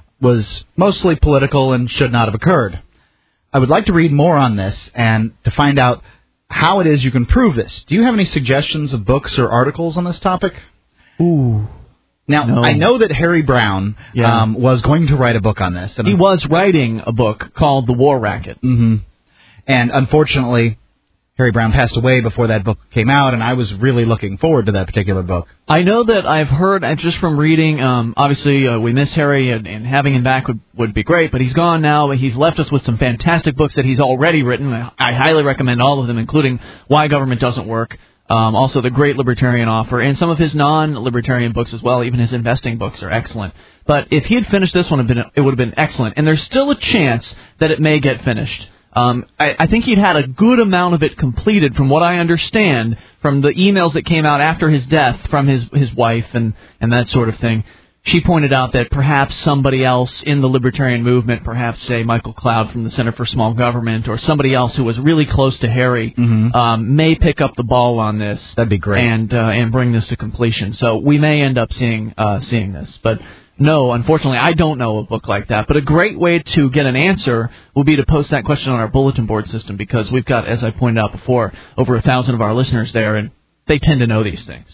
was mostly political and should not have occurred. I would like to read more on this and to find out how it is you can prove this. Do you have any suggestions of books or articles on this topic? Ooh. Now, no. I know that Harry Brown yeah. um, was going to write a book on this. And he was writing a book called The War Racket. Mm-hmm. And unfortunately, Harry Brown passed away before that book came out, and I was really looking forward to that particular book. I know that I've heard, just from reading, um, obviously uh, we miss Harry, and, and having him back would, would be great, but he's gone now. He's left us with some fantastic books that he's already written. I highly recommend all of them, including Why Government Doesn't Work. Um, also, The Great Libertarian Offer, and some of his non-libertarian books as well. Even his investing books are excellent. But if he had finished this one, it would have been excellent. And there's still a chance that it may get finished. Um, I, I think he'd had a good amount of it completed, from what I understand, from the emails that came out after his death from his his wife and, and that sort of thing. She pointed out that perhaps somebody else in the libertarian movement, perhaps, say, Michael Cloud from the Center for Small Government, or somebody else who was really close to Harry, mm-hmm. um, may pick up the ball on this. That'd be great. And uh, and bring this to completion. So we may end up seeing uh, seeing this. But no, unfortunately, I don't know a book like that. But a great way to get an answer will be to post that question on our bulletin board system, because we've got, as I pointed out before, over a thousand of our listeners there, and they tend to know these things.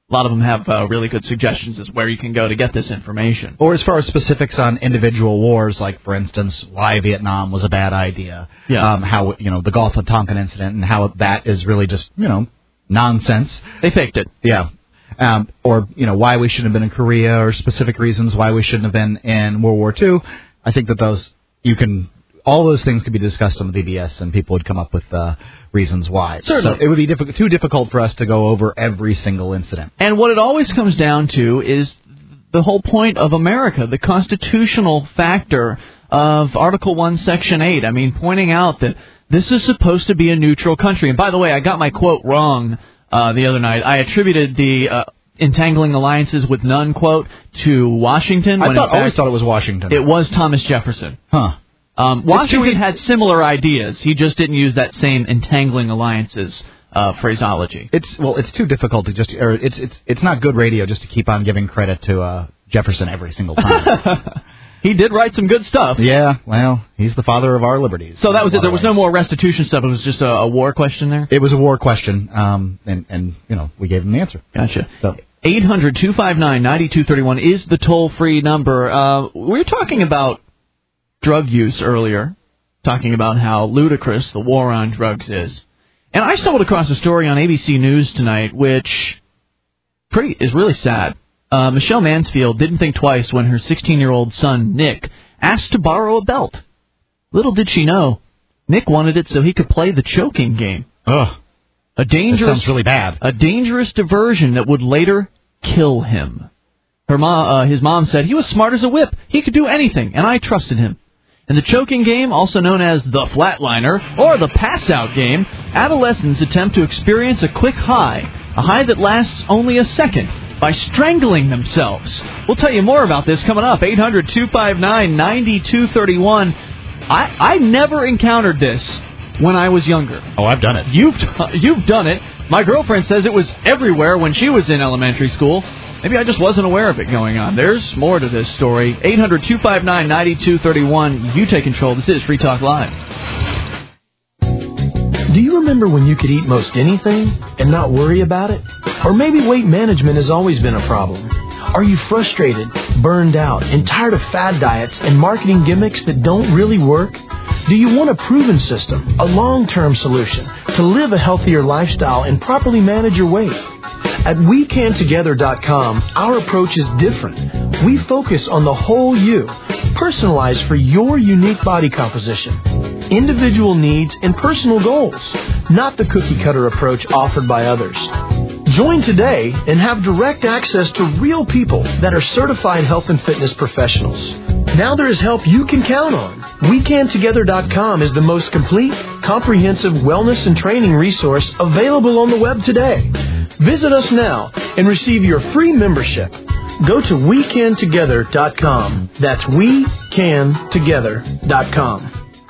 A lot of them have uh, really good suggestions as where you can go to get this information. Or as far as specifics on individual wars, like, for instance, why Vietnam was a bad idea. Yeah. Um, how, you know, the Gulf of Tonkin incident and how that is really just, you know, nonsense. They faked it. Yeah. Um, or, you know, why we shouldn't have been in Korea, or specific reasons why we shouldn't have been in World War Two. I think that those, you can, all those things could be discussed on the B B S, and people would come up with uh, reasons why. Certainly. So it would be difficult, too difficult for us to go over every single incident. And what it always comes down to is the whole point of America, the constitutional factor of Article one, Section eight. I mean, pointing out that this is supposed to be a neutral country. And by the way, I got my quote wrong uh, the other night. I attributed the uh, entangling alliances with none quote to Washington. I when thought, in fact, always thought it was Washington. It was Thomas Jefferson. Huh. Um, Washington had similar ideas. He just didn't use that same entangling alliances uh, phraseology. It's well, it's too difficult to just, or it's it's it's not good radio just to keep on giving credit to uh, Jefferson every single time. He did write some good stuff. Yeah, well, he's the father of our liberties. So that was it. There was no more restitution stuff. It was just a, a war question there. It was a war question, um, and and you know we gave him the answer. Gotcha. So. eight hundred, two five nine, nine two three one is the toll-free number. Uh, we were talking about drug use earlier, talking about how ludicrous the war on drugs is. And I stumbled across a story on A B C News tonight, which pretty is really sad. Uh, Michelle Mansfield didn't think twice when her sixteen-year-old son, Nick, asked to borrow a belt. Little did she know, Nick wanted it so he could play the choking game. Ugh. A dangerous, that sounds really bad. A dangerous diversion that would later kill him. Her mom, uh, his mom said he was smart as a whip. He could do anything, and I trusted him. In the choking game, also known as the flatliner or the pass-out game, adolescents attempt to experience a quick high, a high that lasts only a second, by strangling themselves. We'll tell you more about this coming up. eight hundred, two five nine, nine two three one. I, I never encountered this when I was younger. Oh, I've done it. You've, you've done it. My girlfriend says it was everywhere when she was in elementary school. Maybe I just wasn't aware of it going on. There's more to this story. eight hundred, two five nine, nine two three one. You take control. This is Free Talk Live. Do you remember when you could eat most anything and not worry about it? Or maybe weight management has always been a problem. Are you frustrated, burned out, and tired of fad diets and marketing gimmicks that don't really work? Do you want a proven system, a long-term solution to live a healthier lifestyle and properly manage your weight? At we can together dot com, our approach is different. We focus on the whole you, personalized for your unique body composition, individual needs, and personal goals, not the cookie-cutter approach offered by others. Join today and have direct access to real people that are certified health and fitness professionals. Now there is help you can count on. we can together dot com is the most complete, comprehensive wellness and training resource available on the web today. Visit us now and receive your free membership. Go to we can together dot com. That's we can together dot com.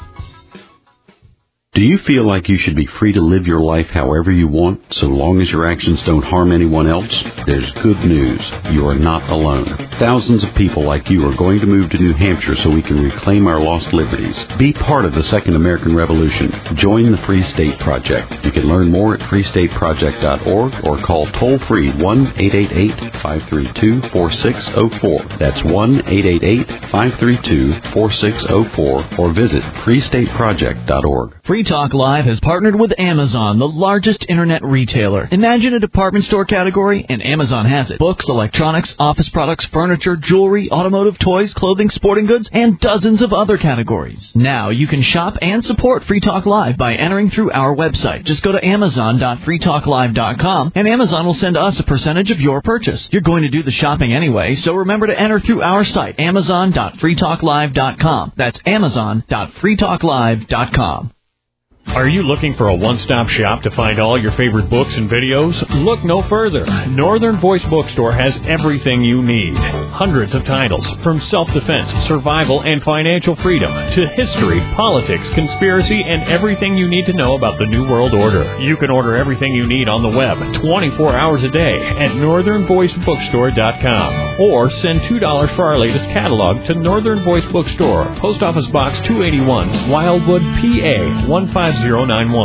Do you feel like you should be free to live your life however you want, so long as your actions don't harm anyone else? There's good news. You are not alone. Thousands of people like you are going to move to New Hampshire so we can reclaim our lost liberties. Be part of the Second American Revolution. Join the Free State Project. You can learn more at free state project dot org or call toll-free one eight eight eight, five three two, four six zero four. That's one eight eight eight, five three two, four six zero four or visit free state project dot org. Free Talk Live has partnered with Amazon, the largest internet retailer. Imagine a department store category, and Amazon has it. Books, electronics, office products, furniture, jewelry, automotive, toys, clothing, sporting goods, and dozens of other categories. Now you can shop and support Free Talk Live by entering through our website. Just go to amazon dot free talk live dot com, and Amazon will send us a percentage of your purchase. You're going to do the shopping anyway, so remember to enter through our site, amazon dot free talk live dot com. That's amazon dot free talk live dot com. Are you looking for a one-stop shop to find all your favorite books and videos? Look no further. Northern Voice Bookstore has everything you need. Hundreds of titles, from self-defense, survival, and financial freedom, to history, politics, conspiracy, and everything you need to know about the New World Order. You can order everything you need on the web twenty-four hours a day at northern voice bookstore dot com. Or send two dollars for our latest catalog to Northern Voice Bookstore, Post Office Box two eighty-one, Wildwood, P A one five zero nine one.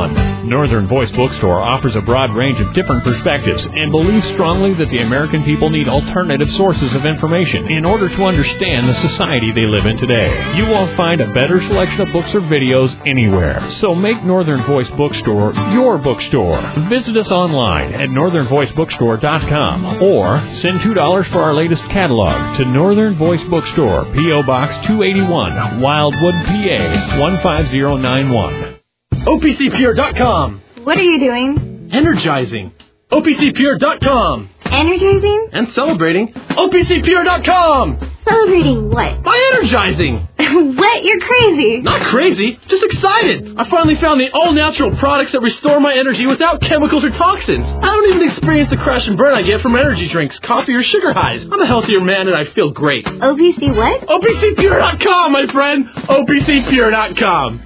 Northern Voice Bookstore offers a broad range of different perspectives and believes strongly that the American people need alternative sources of information in order to understand the society they live in today. You won't find a better selection of books or videos anywhere. So make Northern Voice Bookstore your bookstore. Visit us online at northern voice bookstore dot com or send two dollars for our latest catalog to Northern Voice Bookstore, P O. Box two eighty-one, Wildwood, P A one five zero nine one. O P C Pure dot com. What are you doing? Energizing. O P C Pure dot com. Energizing? And celebrating. O P C Pure dot com. Celebrating what? By energizing. What? You're crazy. Not crazy, just excited. I finally found the all-natural products that restore my energy without chemicals or toxins. I don't even experience the crash and burn I get from energy drinks, coffee, or sugar highs. I'm a healthier man and I feel great. O P C what? O P C Pure dot com, my friend. O P C Pure dot com.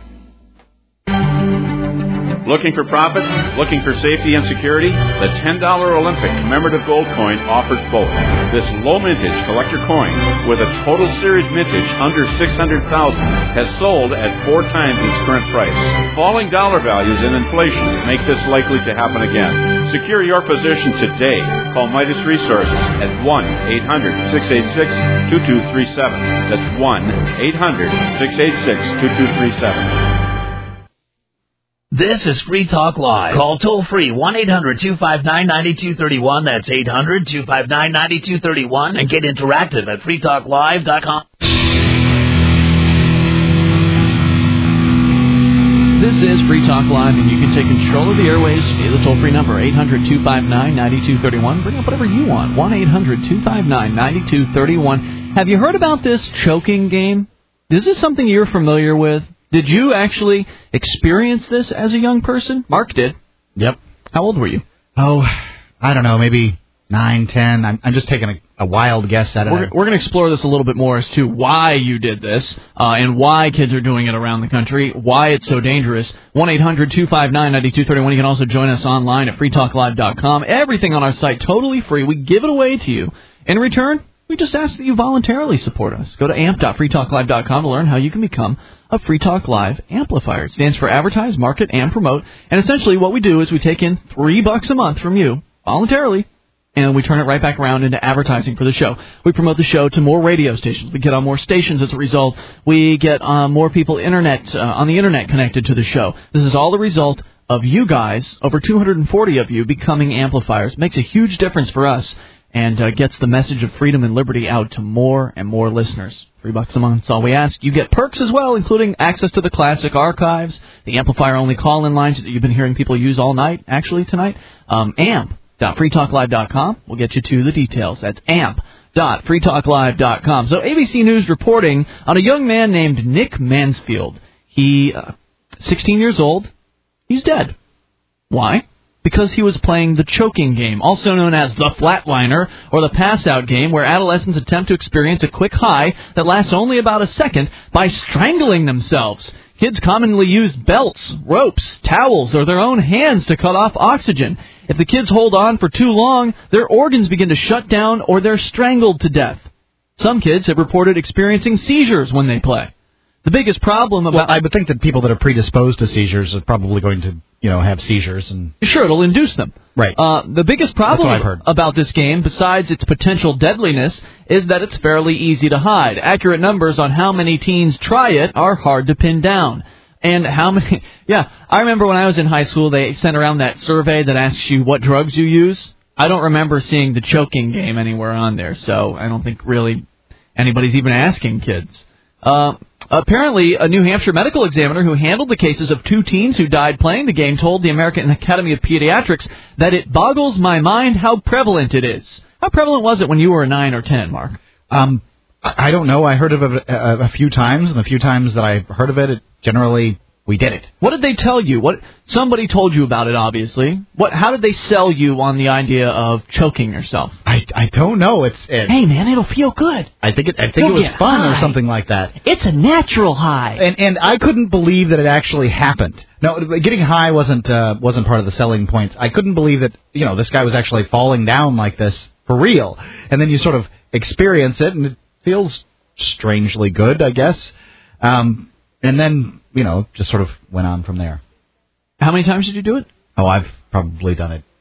Looking for profits? Looking for safety and security? The ten dollar Olympic commemorative gold coin offers both. This low mintage collector coin with a total series mintage under six hundred thousand has sold at four times its current price. Falling dollar values and inflation make this likely to happen again. Secure your position today. Call Midas Resources at one eight hundred six eight six two two three seven. That's one eight hundred six eight six two two three seven. This is Free Talk Live. Call toll-free one eight hundred two five nine nine two three one. That's eight hundred two five nine nine two three one. And get interactive at free talk live dot com. This is Free Talk Live, and you can take control of the airwaves via the toll-free number, eight hundred two five nine nine two three one. Bring up whatever you want, one eight hundred two five nine nine two three one. Have you heard about this choking game? Is this something you're familiar with? Did you actually experience this as a young person? Mark did. Yep. How old were you? Oh, I don't know, maybe nine, ten. I'm, I'm just taking a, a wild guess at it. We're, we're going to explore this a little bit more as to why you did this uh, and why kids are doing it around the country, why it's so dangerous. one eight hundred two five nine nine two three one. You can also join us online at free talk live dot com. Everything on our site totally free. We give it away to you. In return, we just ask that you voluntarily support us. Go to amp dot free talk live dot com to learn how you can become a Free Talk Live amplifier. It stands for Advertise, Market, and Promote. And essentially what we do is we take in three bucks a month from you, voluntarily, and we turn it right back around into advertising for the show. We promote the show to more radio stations. We get on more stations as a result. We get uh, more people internet uh, on the internet connected to the show. This is all the result of you guys, over two hundred forty of you, becoming amplifiers. It makes a huge difference for us and uh, gets the message of freedom and liberty out to more and more listeners. Three bucks a month, that's all we ask. You get perks as well, including access to the classic archives, the amplifier-only call-in lines that you've been hearing people use all night, actually, tonight. Um, amp dot free talk live dot com will get you to the details. That's amp dot free talk live dot com. So A B C News reporting on a young man named Nick Mansfield. He, uh, sixteen years old, he's dead. Why? Because he was playing the choking game, also known as the flatliner or the pass-out game, where adolescents attempt to experience a quick high that lasts only about a second by strangling themselves. Kids commonly use belts, ropes, towels, or their own hands to cut off oxygen. If the kids hold on for too long, their organs begin to shut down or they're strangled to death. Some kids have reported experiencing seizures when they play. The biggest problem about... Well, I would think that people that are predisposed to seizures are probably going to, you know, have seizures. And Sure, it'll induce them. Right. Uh, the biggest problem That's what I've heard. about this game, besides its potential deadliness, is that it's fairly easy to hide. Accurate numbers on how many teens try it are hard to pin down. And how many... Yeah, I remember when I was in high school, they sent around that survey that asks you what drugs you use. I don't remember seeing the choking game anywhere on there, so I don't think really anybody's even asking kids. Uh, apparently, a New Hampshire medical examiner who handled the cases of two teens who died playing the game told the American Academy of Pediatrics that it boggles my mind how prevalent it is. How prevalent was it when you were nine or ten, Mark? Um, I don't know. I heard of it a, a few times, and the few times that I heard of it, it generally... We did it. What did they tell you? What somebody told you about it, obviously. What? How did they sell you on the idea of choking yourself? I, I don't know. It's it, hey man, it'll feel good. I think it I think You'll it was fun high. Or something like that. It's a natural high. And and I couldn't believe that it actually happened. No, getting high wasn't uh, wasn't part of the selling points. I couldn't believe that you know this guy was actually falling down like this for real. And then you sort of experience it, and it feels strangely good, I guess. Um, and then. You know, just sort of went on from there. How many times did you do it? Oh, I've probably done it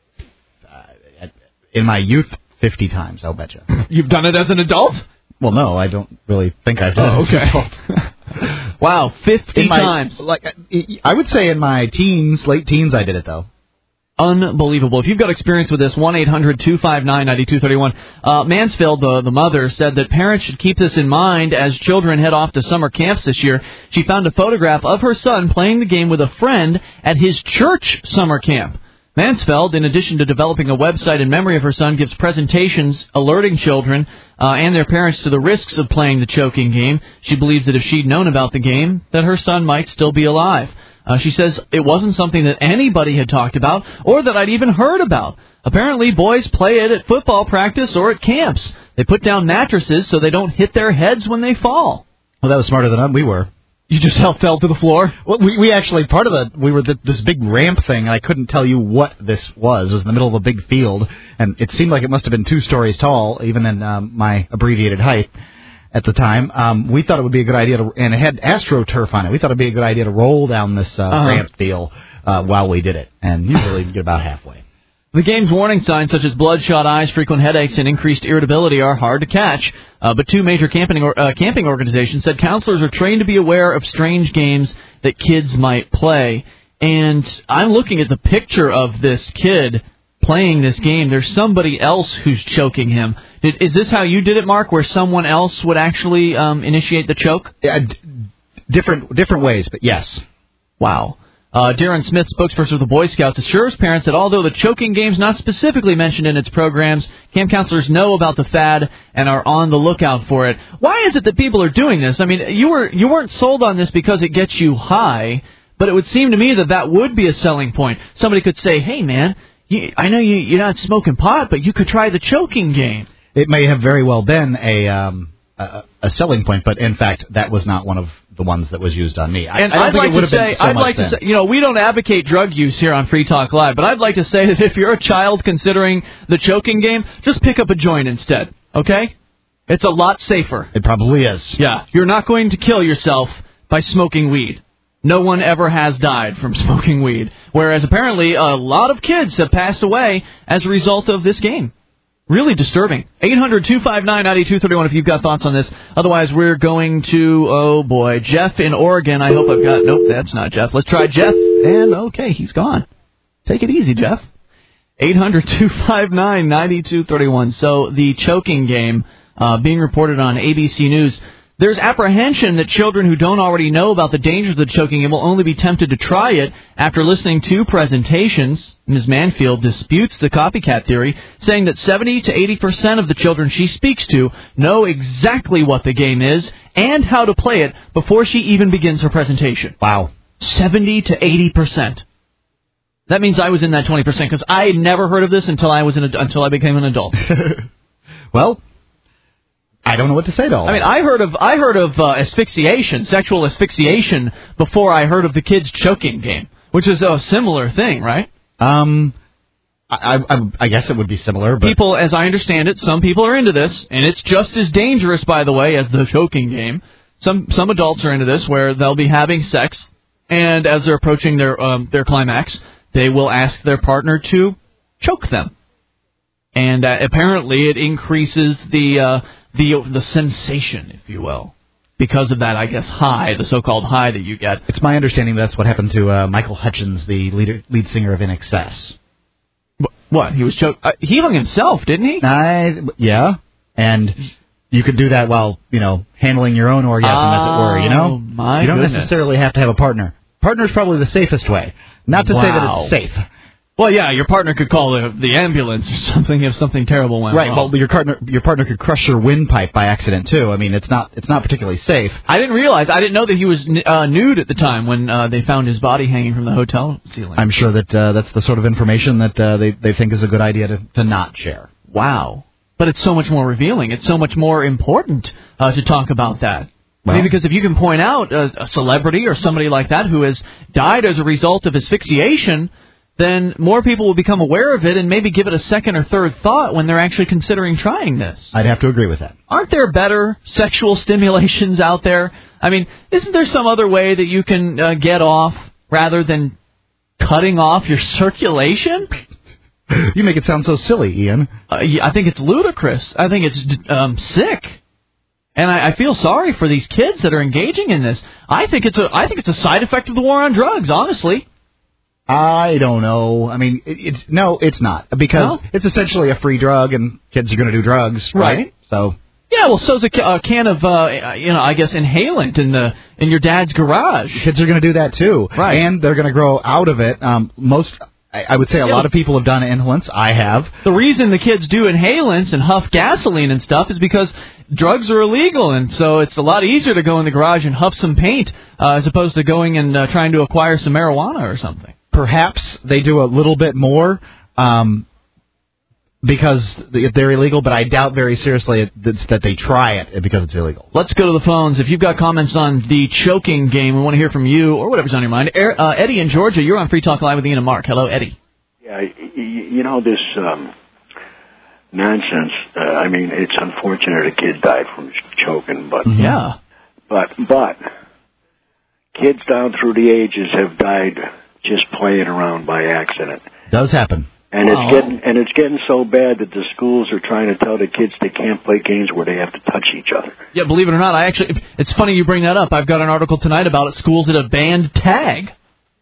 uh, in my youth fifty times, I'll bet you. You've done it as an adult? Well, no, I don't really think I've done Oh, it as an okay. adult. Wow, fifty In my- times. Like, I would say in my teens, late teens, I did it, though. Unbelievable. If you've got experience with this, one eight hundred two five nine nine two three one. Uh, Mansfield, the, the mother, said that parents should keep this in mind as children head off to summer camps this year. She found a photograph of her son playing the game with a friend at his church summer camp. Mansfield, in addition to developing a website in memory of her son, gives presentations alerting children uh, and their parents to the risks of playing the choking game. She believes that if she'd known about the game, that her son might still be alive. Uh, she says it wasn't something that anybody had talked about or that I'd even heard about. Apparently, boys play it at football practice or at camps. They put down mattresses so they don't hit their heads when they fall. Well, that was smarter than we were. You just fell to the floor? Well, we, we actually, part of the, we were the, this big ramp thing, and I couldn't tell you what this was. It was in the middle of a big field, and it seemed like it must have been two stories tall, even in um, my abbreviated height at the time. Um, we thought it would be a good idea to, and it had AstroTurf on it. We thought it would be a good idea to roll down this uh, Uh-huh. ramp deal uh, while we did it, and usually you get about halfway. The game's warning signs such as bloodshot eyes, frequent headaches, and increased irritability are hard to catch. Uh, but two major camping, or, uh, camping organizations said counselors are trained to be aware of strange games that kids might play. And I'm looking at the picture of this kid playing this game. There's somebody else who's choking him. Did, is this how you did it, Mark, where someone else would actually um, initiate the choke? Yeah, d- different different ways, but yes. Wow. Uh, Darren Smith, spokesperson of the Boy Scouts, assures parents that although the choking game's not specifically mentioned in its programs, camp counselors know about the fad and are on the lookout for it. Why is it that people are doing this? I mean, you were you weren't sold on this because it gets you high, but it would seem to me that that would be a selling point. Somebody could say, hey, man, you, I know you, you're not smoking pot, but you could try the choking game. It may have very well been a um, a, a selling point, but in fact, that was not one of the ones that was used on me. I, And I don't I'd think like it would to have been say, so I'd much like then. to say, you know, we don't advocate drug use here on Free Talk Live, but I'd like to say that if you're a child considering the choking game, just pick up a joint instead, okay? It's a lot safer. It probably is. Yeah, you're not going to kill yourself by smoking weed. No one ever has died from smoking weed, whereas apparently a lot of kids have passed away as a result of this game. Really disturbing. eight hundred two five nine nine two three one if you've got thoughts on this. Otherwise, we're going to, oh boy, Jeff in Oregon. I hope I've got, nope, that's not Jeff. Let's try Jeff. And okay, he's gone. Take it easy, Jeff. eight hundred two five nine nine two three one. So the choking game uh, being reported on A B C News. There's apprehension that children who don't already know about the dangers of the choking game will only be tempted to try it after listening to presentations. Miz Manfield disputes the copycat theory, saying that seventy to eighty percent of the children she speaks to know exactly what the game is and how to play it before she even begins her presentation. Wow. seventy to eighty percent. That means I was in that twenty percent because I had never heard of this until I was in a, until I became an adult. Well, I don't know what to say to all I mean, I heard of I heard of uh, asphyxiation, sexual asphyxiation, before I heard of the kids choking game, which is a similar thing, right? Um, I, I, I guess it would be similar, but People, as I understand it, some people are into this, and it's just as dangerous, by the way, as the choking game. Some some adults are into this, where they'll be having sex, and as they're approaching their um, their climax, they will ask their partner to choke them, and uh, apparently it increases the uh, the the sensation, if you will. Because of that, I guess, high, the so-called high that you get. It's my understanding that's what happened to uh, Michael Hutchins, the leader, lead singer of In Excess. What? He was choked? Uh, he hung himself, didn't he? I, yeah, and you could do that while, you know, handling your own orgasm, oh, as it were, you know? My you don't goodness. necessarily have to have a partner. Partner's probably the safest way. Not to wow. say that it's safe. Well, yeah, your partner could call the, the ambulance or something if something terrible went right, wrong. well, your partner your partner could crush your windpipe by accident, too. I mean, it's not it's not particularly safe. I didn't realize. I didn't know that he was uh, nude at the time when uh, they found his body hanging from the hotel ceiling. I'm sure that uh, that's the sort of information that uh, they, they think is a good idea to, to not share. Wow. But it's so much more revealing. It's so much more important uh, to talk about that. Well, Maybe because if you can point out a, a celebrity or somebody like that who has died as a result of asphyxiation, then more people will become aware of it and maybe give it a second or third thought when they're actually considering trying this. I'd have to agree with that. Aren't there better sexual stimulations out there? I mean, isn't there some other way that you can uh, get off rather than cutting off your circulation? You make it sound so silly, Ian. Uh, yeah, I think it's ludicrous. I think it's um, sick. And I, I feel sorry for these kids that are engaging in this. I think it's a I think it's a side effect of the war on drugs, honestly. I don't know. I mean, it, it's no, it's not, because no? it's essentially a free drug, and kids are going to do drugs, right? right? So yeah, well, so's a, a can of uh, you know, I guess inhalant in the in your dad's garage. Kids are going to do that too, right? And they're going to grow out of it. Um, most. I would say a yeah, lot of people have done inhalants. I have. The reason the kids do inhalants and huff gasoline and stuff is because drugs are illegal, and so it's a lot easier to go in the garage and huff some paint uh, as opposed to going and uh, trying to acquire some marijuana or something. Perhaps they do a little bit more um, because they're illegal, but I doubt very seriously that they try it because it's illegal. Let's go to the phones. If you've got comments on the choking game, we want to hear from you or whatever's on your mind. Uh, Eddie in Georgia, you're on Free Talk Live with Ian and Mark. Hello, Eddie. Yeah, you know, this um, nonsense, uh, I mean, it's unfortunate a kid died from choking, but... Mm-hmm. Yeah. But, but, kids down through the ages have died just playing around by accident. Does happen. And wow. it's getting and it's getting so bad that the schools are trying to tell the kids they can't play games where they have to touch each other. Yeah, believe it or not, I actually it's funny you bring that up. I've got an article tonight about it, schools that have banned tag.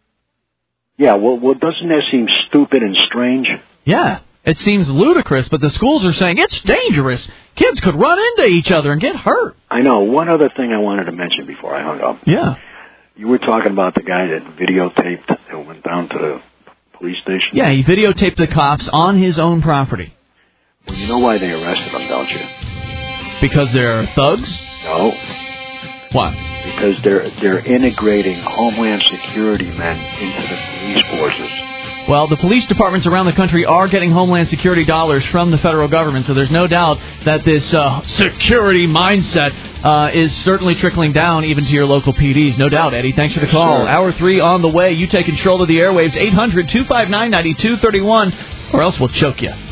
Yeah, well, well, doesn't that seem stupid and strange? Yeah, it seems ludicrous, but the schools are saying it's dangerous. Kids could run into each other and get hurt. I know. One other thing I wanted to mention before I hung up. Yeah. You were talking about the guy that videotaped and went down to the police station? Yeah, he videotaped the cops on his own property. Well, you know why they arrested him, don't you? Because they're thugs? No. Why? Because they're they're integrating Homeland Security men into the police forces. Well, the police departments around the country are getting Homeland Security dollars from the federal government, so there's no doubt that this uh, security mindset uh, is certainly trickling down even to your local P Ds. No doubt, Eddie. Thanks for the call. Sure. Hour three on the way. You take control of the airwaves, eight hundred two five nine nine two three one, or else we'll choke you.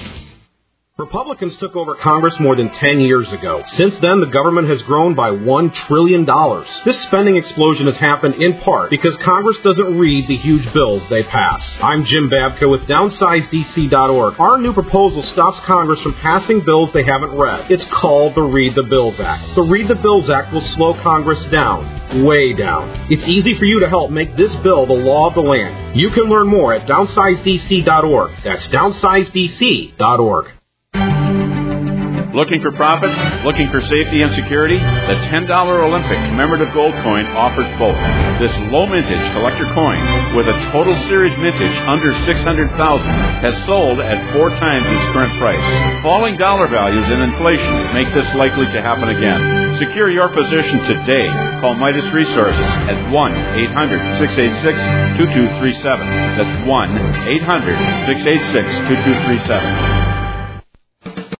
Republicans took over Congress more than ten years ago. Since then, the government has grown by one trillion dollars. This spending explosion has happened in part because Congress doesn't read the huge bills they pass. I'm Jim Babka with downsize D C dot org. Our new proposal stops Congress from passing bills they haven't read. It's called the Read the Bills Act. The Read the Bills Act will slow Congress down, way down. It's easy for you to help make this bill the law of the land. You can learn more at downsize D C dot org. That's downsize D C dot org. Looking for profits? Looking for safety and security? The ten dollar Olympic commemorative gold coin offers both. This low mintage collector coin with a total series mintage under six hundred thousand has sold at four times its current price. Falling dollar values and inflation make this likely to happen again. Secure your position today. Call Midas Resources at one eight hundred six eight six two two three seven. That's one eight hundred six eight six two two three seven.